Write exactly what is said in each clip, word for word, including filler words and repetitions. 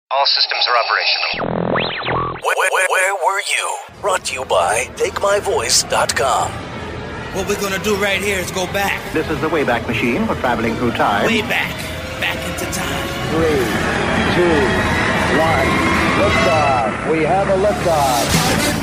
All systems are operational. Where, where, where were you? Brought to you by take my voice dot com. What we're gonna do right here is go back. This is the Wayback Machine. We're traveling through time. Way back. Back into time. Three, two, one. Liftoff. We have a liftoff.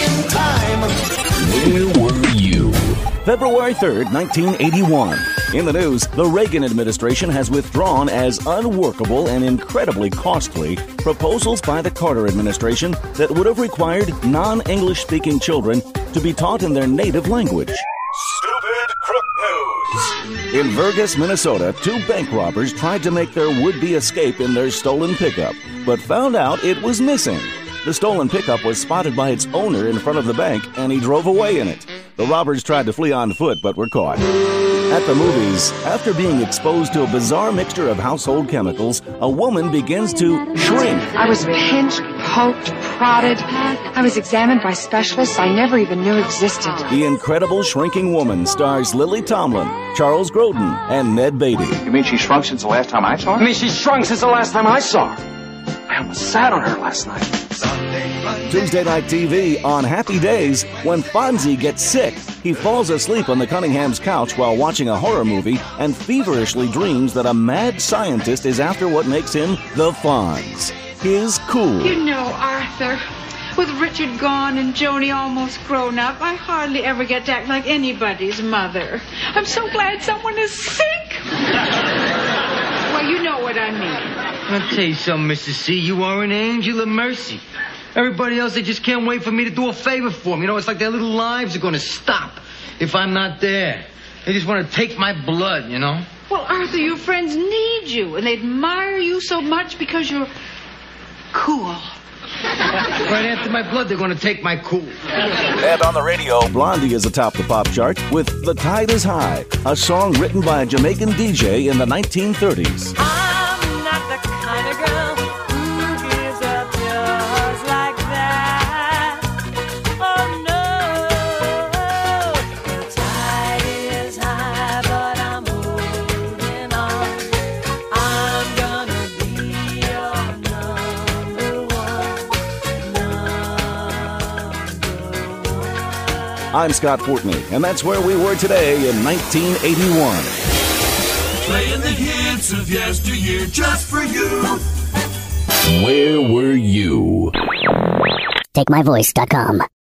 Back in time. Where were you? February third, nineteen eighty-one. In the news, the Reagan administration has withdrawn as unworkable and incredibly costly proposals by the Carter administration that would have required non-English speaking children to be taught in their native language. Stupid Crook News. In Vergas, Minnesota, two bank robbers tried to make their would-be escape in their stolen pickup, but found out it was missing. The stolen pickup was spotted by its owner in front of the bank, and he drove away in it. The robbers tried to flee on foot, but were caught. At the movies, after being exposed to a bizarre mixture of household chemicals, a woman begins to shrink. I was pinched, poked, prodded. I was examined by specialists I never even knew existed. The Incredible Shrinking Woman stars Lily Tomlin, Charles Grodin, and Ned Beatty. You mean she shrunk since the last time I saw her? I mean, she shrunk since the last time I saw her. I almost sat on her last night. Tuesday Night T V on Happy Days, when Fonzie gets sick, he falls asleep on the Cunningham's couch while watching a horror movie and feverishly dreams that a mad scientist is after what makes him the Fonz, his cool. You know, Arthur, with Richard gone and Joni almost grown up, I hardly ever get to act like anybody's mother. I'm so glad someone is sick. Well, you know what I mean. I'll tell you something, Missus C. You are an angel of mercy. Everybody else, they just can't wait for me to do a favor for them. You know, it's like their little lives are going to stop if I'm not there. They just want to take my blood, you know? Well, Arthur, your friends need you, and they admire you so much because you're cool. Right after my blood, they're going to take my cool. And on the radio, Blondie is atop the pop chart with The Tide is High, a song written by a Jamaican D J in the nineteen thirties. I'm not the kind of girl who gives up just like that. Oh no, the tide is high, but I'm holding on. I'm gonna be your number one, number one. I'm Scott Fortney, and that's where we were today in nineteen eighty-one. Playing the hits of yesteryear just for you. Where were you? take my voice dot com